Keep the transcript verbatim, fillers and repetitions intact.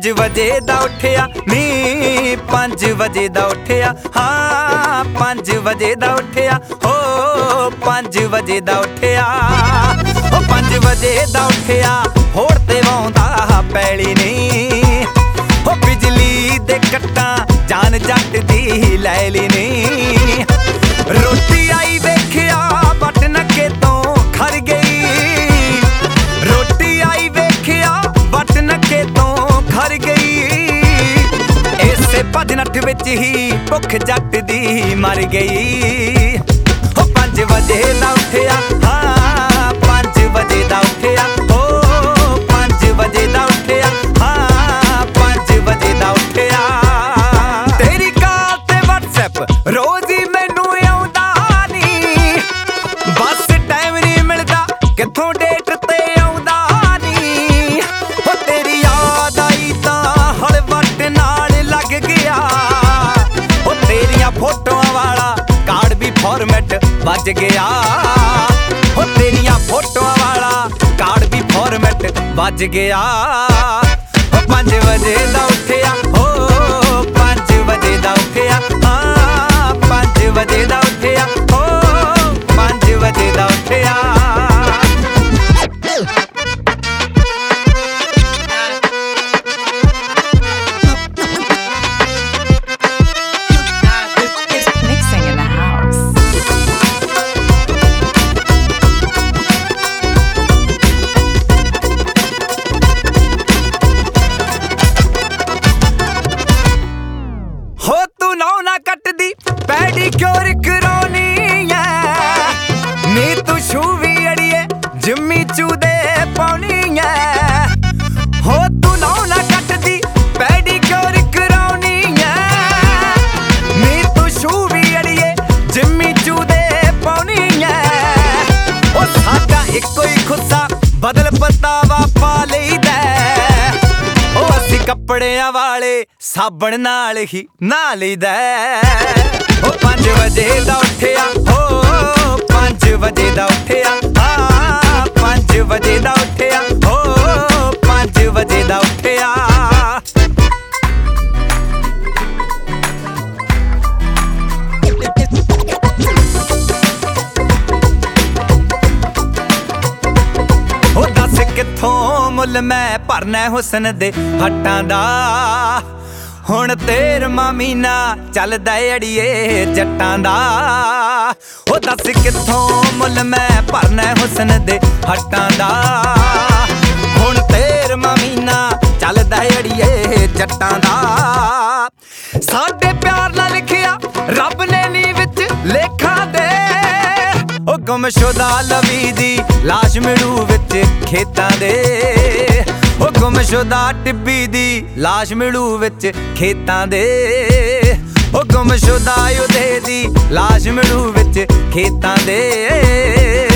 ਪੰਜ ਵਜੇ ਦਾ ਉੱਠਿਆ ਨੀ ਪੰਜ ਵਜੇ ਦਾ ਉੱਠਿਆ ਹਾਂ ਪੰਜ ਵਜੇ ਦਾ ਉੱਠਿਆ ਹੋ ਪੰਜ ਵਜੇ ਦਾ ਉੱਠਿਆ ਉਹ ਪੰਜ ਵਜੇ ਦਾ ਉੱਠਿਆ ਹੋੜ ਤੇ ਵਾਉਂਦਾ ਪੈਲੀ ਨੀ ਉਹ ਬਿਜਲੀ ਦੇ ਕੱਟਾਂ ਜਾਨ ਜੱਟ ਦੀ ਲੈ ਲਈ ਨੀ ਰੋਟੀ ਆਈ ਵੇਖਿਆ ਵੱਟ ਨੱਕੇ ਤੋਂ ਖਰ ਗਈ ਰੋਟੀ ਆਈ ਵੇਖਿਆ ਵੱਟ ਨੱਕੇ ਤੋਂ ਖਰ ਗਈ ਇਸੇ ਭੱਜ ਨੱਠ ਵਿੱਚ ਹੀ ਭੁੱਖ ਜੱਟ ਦੀ ਮਰ ਗਈ ਉਹ ਪੰਜ ਵਜੇ ਦਾ ਉੱਠਿਆ ਹਾਂ ਪੰਜ ਵਜੇ ਦਾ ਉੱਠਿਆ ਉਹ ਪੰਜ ਵਜੇ ਦਾ ਉੱਠਿਆ ਹਾਂ ਪੰਜ ਵਜੇ ਦਾ ਉੱਠਿਆ ਤੇਰੀ ਕਾਲ ਤੇ WhatsApp ਰੋਜ਼ ਹੀ ਮੈਨੂੰ ਆਉਂਦਾ ਨੀ ਬਸ ਟਾਈਮ ਨਹੀਂ ਮਿਲਦਾ ਕਿੱਥੋਂ ਡੇਟ ਤੇ ਆਉਂਦਾ ਨੀ ਉਹ ਤੇਰੀ ਯਾਦ ਆਈ ਤਾਂ ਹਲ ਵੱਟ ਨਾਲ ਲੱਗ ਗਿਆ ਉਹ ਤੇਰੀਆਂ ਫੋਟੋਆਂ ਵਾਲਾ ਕਾਰਡ ਵੀ ਫਾਰਮੈਟ ਵੱਜ ਗਿਆ ਉਹ ਤੇਰੀਆਂ ਫੋਟੋਆਂ ਵਾਲਾ ਕਾਰਡ ਵੀ ਫਾਰਮੈਟ ਵੱਜ ਗਿਆ ਉਹ ਪੰਜ ਵਜੇ ਦਾ ਉੱਠਿਆ ਹੋ ਪੰਜ ਵਜੇ ਦਾ ਉੱਠਿਆ ਹਾਂ ਪੰਜ ਵਜੇ ਦਾ ਉੱਠਿਆ ਹੋ ਪੰਜ ਵਜੇ ਦਾ ਉੱਠਿਆ ਹੋ ਤੂੰ ਨੌ ਨਾ ਕੱਟਦੀ ਪੈਡੀਕਿਉਰ ਕਰਾਉਣੀ ਐ ਨੀ ਤੂੰ ਸ਼ੂ ਵੀ ਅੜੀਏ ਜਿੰਮੀ ਚੂ ਦੇ ਪਾਉਣੀ ਐ ਹੋ ਤੂੰ ਨੌ ਨਾ ਕੱਟਦੀ ਪੈਡੀਕਿਉਰ ਕਰਾਉਣੀ ਐ ਨੀ ਤੂੰ ਸ਼ੂ ਵੀ ਅੜੀਏ ਜਿੰਮੀ ਚੂ ਦੇ ਪਾਉਣੀ ਐ ਉਹ ਸਾਡਾ ਇੱਕੋ ਹੀ ਖੁੱਸਾ ਬਦਲ ਪਤਾਵਾ ਪਾ ਲਈਦਾ ਉਹ ਅਸੀਂ ਕੱਪੜਿਆਂ ਵਾਲੇ ਸਾਬਣ ਨਾਲ ਹੀ ਨਹਾ ਲਈਦਾ ਉਹ ਪੰਜ ਵਜੇ ਦਾ ਉੱਠਿਆ ਹੋ ਪੰਜ ਵਜੇ ਦਾ ਉੱਠਿਆ ਹਾਂ ਪੰਜ ਵਜੇ ਦਾ ਉੱਠਿਆ ਹੋ ਪੰਜ ਵਜੇ ਦਾ ਉੱਠਿਆ ਉਹ ਦੱਸ ਕਿੱਥੋਂ ਮੁੱਲ ਮੈਂ ਭਰਨਾ ਹੁਸਨ ਦੇ ਹੱਟਾਂ ਦਾ ਹੁਣ ਤੇਰਵਾਂ ਮਹੀਨਾ ਚੱਲਦਾ ਅੜੀਏ ਜੱਟਾਂ ਦਾ ਉਹ ਦੱਸ ਕਿੱਥੋਂ ਮੁੱਲ ਮੈਂ ਭਰਨਾ ਹੁਸਨ ਦੇ ਹੱਟਾਂ ਦਾ ਹੁਣ ਤੇਰਵਾਂ ਮਹੀਨਾ ਚੱਲਦਾ ਅੜੀਏ ਜੱਟਾਂ ਦਾ ਸਾਡੇ ਪਿਆਰ ਨਾਲ ਲਿਖਿਆ ਰੱਬ ਨੇ ਨੀ ਵਿੱਚ ਲੇਖਾਂ ਦੇ ਉਹ ਗੁੰਮਸ਼ੁਦਾ ਲਵੀ ਦੀ ਲਾਸ਼ ਮਿਲੂ ਵਿੱਚ ਖੇਤਾਂ ਦੇ ਉਹ ਗੁੰਮਸ਼ੁਦਾ ਟਿੱਬੀ ਦੀ ਲਾਸ਼ ਮਿਲੂ ਵਿੱਚ ਖੇਤਾਂ ਦੇ ਉਹ ਗੁੰਮਸ਼ੁਦਾ ਉਹਦੇ ਦੀ ਲਾਸ਼ ਮਿਲੂ ਵਿੱਚ ਖੇਤਾਂ ਦੇ